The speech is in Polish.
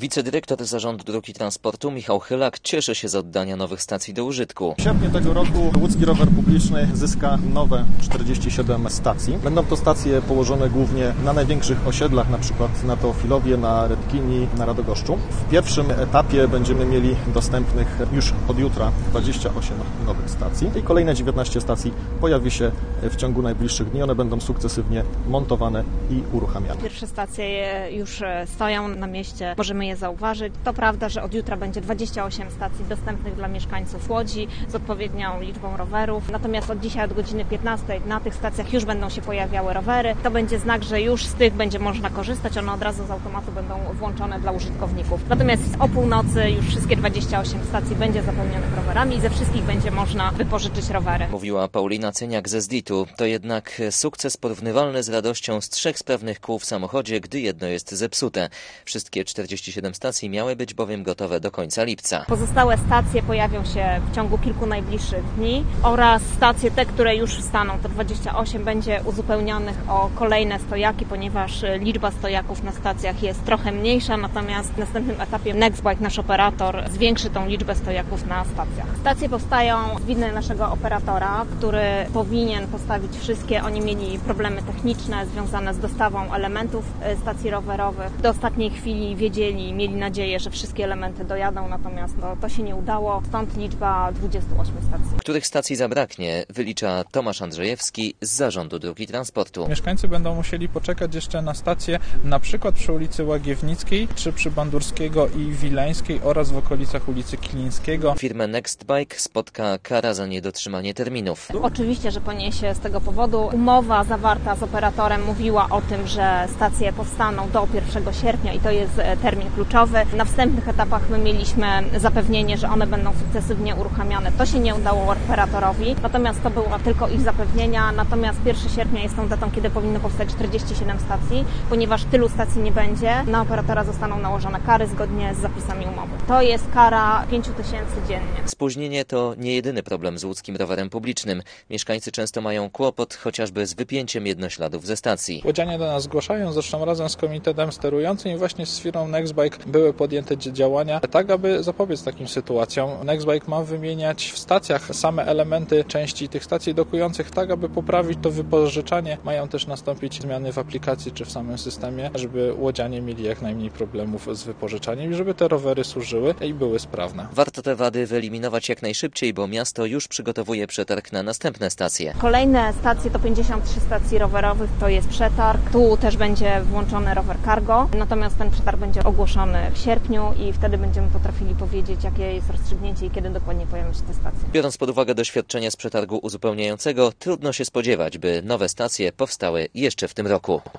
Wicedyrektor Zarządu Dróg i Transportu Michał Chylak cieszy się z oddania nowych stacji do użytku. W sierpniu tego roku łódzki rower publiczny zyska nowe 47 stacji. Będą to stacje położone głównie na największych osiedlach, na przykład na Teofilowie, na Redkini, na Radogoszczu. W pierwszym etapie będziemy mieli dostępnych już od jutra 28 nowych stacji i kolejne 19 stacji pojawi się w ciągu najbliższych dni. One będą sukcesywnie montowane i uruchamiane. Pierwsze stacje już stoją na mieście, możemy je zauważyć. To prawda, że od jutra będzie 28 stacji dostępnych dla mieszkańców Łodzi z odpowiednią liczbą rowerów. Natomiast od dzisiaj, od godziny 15 na tych stacjach już będą się pojawiały rowery. To będzie znak, że już z tych będzie można korzystać. One od razu z automatu będą włączone dla użytkowników. Natomiast o północy już wszystkie 28 stacji będzie zapełnionych rowerami i ze wszystkich będzie można wypożyczyć rowery. Mówiła Paulina Cyniak ze ZDIT-u. To jednak sukces porównywalny z radością z 3 sprawnych kół w samochodzie, gdy jedno jest zepsute. Wszystkie 47 stacji miały być bowiem gotowe do końca lipca. Pozostałe stacje pojawią się w ciągu kilku najbliższych dni oraz stacje te, które już staną, to 28, będzie uzupełnionych o kolejne stojaki, ponieważ liczba stojaków na stacjach jest trochę mniejsza, natomiast w następnym etapie Nextbike, nasz operator, zwiększy tą liczbę stojaków na stacjach. Stacje powstają z winy naszego operatora, który powinien postawić wszystkie. Oni mieli problemy techniczne związane z dostawą elementów stacji rowerowych. Do ostatniej chwili mieli nadzieję, że wszystkie elementy dojadą, natomiast to się nie udało. Stąd liczba 28 stacji. Których stacji zabraknie, wylicza Tomasz Andrzejewski z Zarządu Dróg i Transportu. Mieszkańcy będą musieli poczekać jeszcze na stację na przykład przy ulicy Łagiewnickiej, czy przy Bandurskiego i Wileńskiej oraz w okolicach ulicy Kilińskiego. Firmę Nextbike spotka kara za niedotrzymanie terminów. Oczywiście, że poniesie z tego powodu. Umowa zawarta z operatorem mówiła o tym, że stacje powstaną do 1 sierpnia i to jest termin kluczowy. Na wstępnych etapach my mieliśmy zapewnienie, że one będą sukcesywnie uruchamiane. To się nie udało operatorowi, natomiast to było tylko ich zapewnienia. Natomiast 1 sierpnia jest tą datą, kiedy powinno powstać 47 stacji, ponieważ tylu stacji nie będzie. Na operatora zostaną nałożone kary zgodnie z zapisami umowy. To jest kara 5 000 dziennie. Spóźnienie to nie jedyny problem z łódzkim rowerem publicznym. Mieszkańcy często mają kłopot chociażby z wypięciem jednośladów ze stacji. Łodzianie do nas zgłaszają, zresztą razem z komitetem sterującym i właśnie z firmą Nextbike były podjęte działania, tak aby zapobiec takim sytuacjom. Nextbike ma wymieniać w stacjach same elementy części tych stacji dokujących, tak aby poprawić to wypożyczanie. Mają też nastąpić zmiany w aplikacji czy w samym systemie, żeby łodzianie mieli jak najmniej problemów z wypożyczaniem i żeby te rowery służyły i były sprawne. Warto te wady wyeliminować jak najszybciej, bo miasto już przygotowuje przetarg na następne stacje. Kolejne stacje to 53 stacji rowerowych, to jest przetarg. Tu też będzie włączony rower cargo, natomiast ten przetarg będzie ogłoszony w sierpniu i wtedy będziemy potrafili powiedzieć, jakie jest rozstrzygnięcie i kiedy dokładnie pojawią się te stacje. Biorąc pod uwagę doświadczenia z przetargu uzupełniającego, trudno się spodziewać, by nowe stacje powstały jeszcze w tym roku.